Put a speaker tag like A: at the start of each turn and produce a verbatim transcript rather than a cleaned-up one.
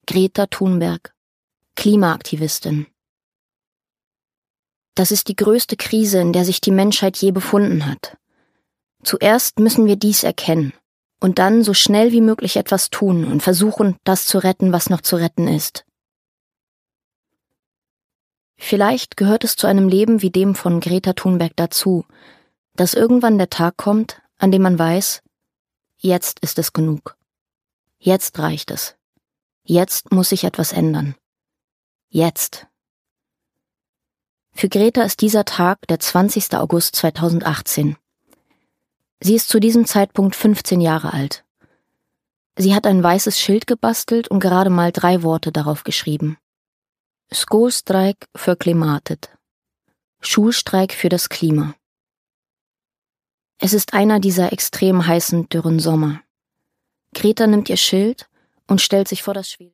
A: Greta Thunberg, Klimaaktivistin. Das ist die größte Krise, in der sich die Menschheit je befunden hat. Zuerst müssen wir dies erkennen und dann so schnell wie möglich etwas tun und versuchen, das zu retten, was noch zu retten ist. Vielleicht gehört es zu einem Leben wie dem von Greta Thunberg dazu, dass irgendwann der Tag kommt, an dem man weiß, jetzt ist es genug. Jetzt reicht es. Jetzt muss sich etwas ändern. Jetzt. Für Greta ist dieser Tag der zwanzigster August zweitausendachtzehn. Sie ist zu diesem Zeitpunkt fünfzehn Jahre alt. Sie hat ein weißes Schild gebastelt und gerade mal drei Worte darauf geschrieben. Skolstreik för klimatet. Schulstreik für das Klima. Es ist einer dieser extrem heißen, dürren Sommer. Greta nimmt ihr Schild und stellt sich vor das Schwede.